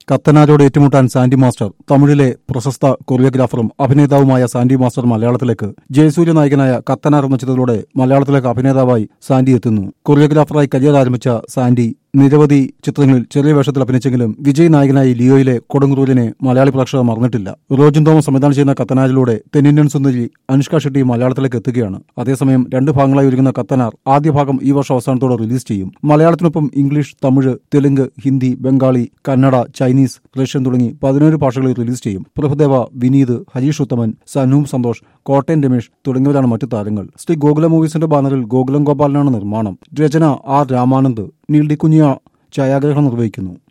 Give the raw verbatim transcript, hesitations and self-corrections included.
കത്തനാരോട് ഏറ്റുമുട്ടാൻ Sandy master. തമിഴിലെ പ്രശസ്ത കൊറിയോഗ്രാഫറും അഭിനേതാവുമായ Sandy master മലയാളത്തിലേക്ക് ജയസൂര്യ നായകനായ കത്തനാർ എന്ന ചിത്രത്തിലൂടെ മലയാളത്തിലേക്ക് അഭിനേതാവായി സാൻഡി എത്തുന്നു. കൊറിയോഗ്രാഫറായി കരിയർ ആരംഭിച്ച സാൻഡി നിരവധി ചിത്രങ്ങളിൽ ചെറിയ വേഷത്തിൽ അഭിനയിച്ചെങ്കിലും വിജയ് നായകനായി ലിയോയിലെ കൊടുങ്ക്രൂരിനെ മലയാളി പ്രേക്ഷകർ മറന്നിട്ടില്ല. റോജിൻ തോമസ് സംവിധാനം ചെയ്യുന്ന കത്തനാരിലൂടെ തെന്നിന്ത്യൻ സുന്ദരി അനുഷ്ക ഷെട്ടി മലയാളത്തിലേക്ക് എത്തുകയാണ്. അതേസമയം രണ്ട് ഭാഗങ്ങളായി ഒരുങ്ങുന്ന കത്തനാർ ആദ്യ ഭാഗം ഈ വർഷം അവസാനത്തോടെ റിലീസ് ചെയ്യും. മലയാളത്തിനൊപ്പം English, Tamil, Telugu, Hindi, Bengali, Kannada, Chinese, Russian തുടങ്ങി പതിനേഴ് ഭാഷകളിൽ റിലീസ് ചെയ്യും. പ്രഭുദേവ, വിനീത്, ഹരീഷ് ഉത്തമൻ, സനൂപ് സന്തോഷ്, കോട്ടയം രമേശ് തുടങ്ങിയവരാണ് മറ്റു താരങ്ങൾ. ശ്രീ ഗോകുല മൂവീസിന്റെ ബാനറിൽ ഗോകുലം ഗോപാലനാണ് നിർമ്മാണം. രചന ആർ രാമാനന്ദ്, നീൽ ഡി കുഞ്ഞിയ ഛായാഗ്രഹണം നിർവഹിക്കുന്നു.